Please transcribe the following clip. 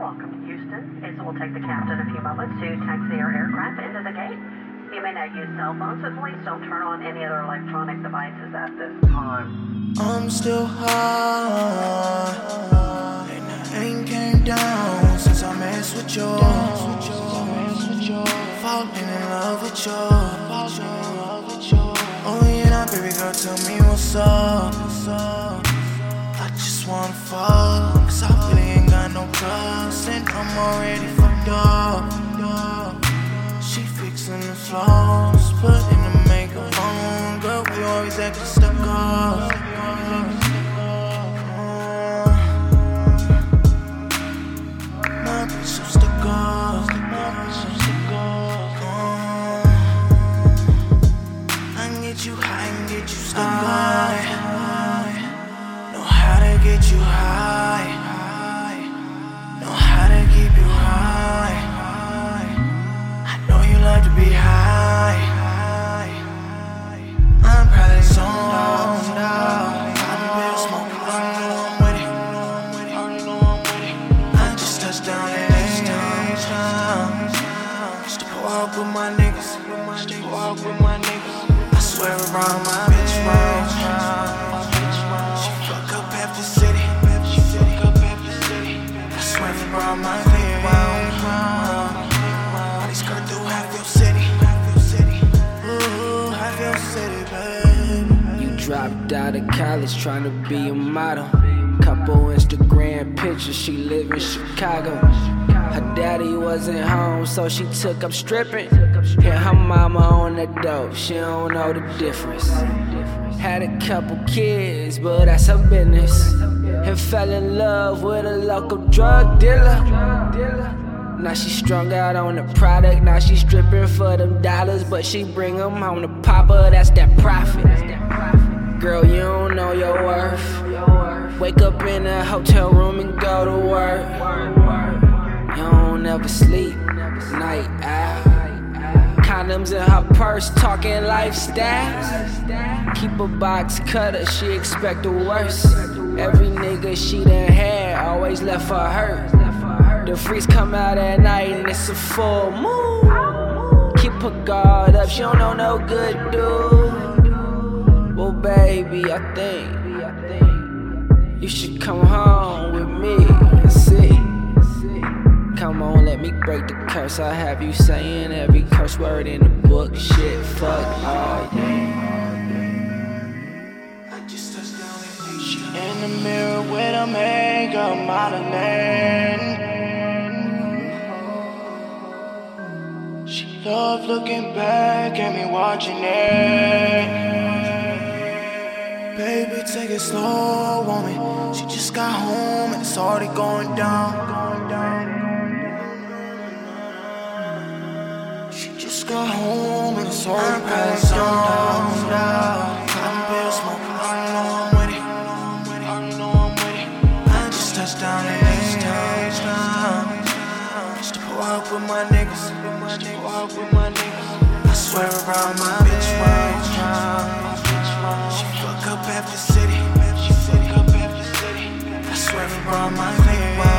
Welcome to Houston. It will take the captain a few moments to taxi our aircraft into the gate. You may not use cell phones, so please don't turn on any other electronic devices at this time. I'm still high, and I ain't came down since I messed with you. Falling in love with you. Oh yeah, now baby girl, tell me what's up. I just wanna fuck, cause I really ain't got no trust, and I'm already fucked up. She fixing the flaws, putting the makeup on. Girl, we always acting stuck up. My bitch so stuck up. I can get you high and get you stuck up. Know how to get you high. Know how to keep you high. I know you love to be high. I'm probably zoned out. I've been smoking, I know I'm with it. I just touched down in H-Town. Just to pour up with my niggas. I swear around my bitch round. She fuck up half the city. I swear around my bitch round. These girls do half your city. Ooh, half your city, baby. You dropped out of college trying to be a model. Couple Instagram pictures, she live in Chicago. Her daddy wasn't home, so she took up stripping. Hit her mama on the dope, she don't know the difference. Had a couple kids, but that's her business. And fell in love with a local drug dealer. Now she strung out on the product, now she stripping for them dollars. But she bring them home to Papa, that's that profit. Girl, you don't know your worth. Wake up in a hotel room and go to work. You don't ever sleep, night owl. Condoms in her purse, talking lifestyles. Keep a box cutter, she expect the worst. Every nigga she done had always left her hurt. The freaks come out at night and it's a full moon. Keep her guard up, she don't know no good dude. Well baby, I think you should come home with me and see. Come on, let me break the curse. I have you saying every curse word in the book. Shit, fuck all day. She in the mirror with her makeup modeling. She love looking back at me watching it. Baby, take it slow on me. She just got home and it's already going down. She just got home and it's already going down. I'm been smoking, I know I'm with it. I just touched down in H-Town. Just to pour up with my niggas. I swear around my bitch round. She fuck up half the city. I swear around my bitch round.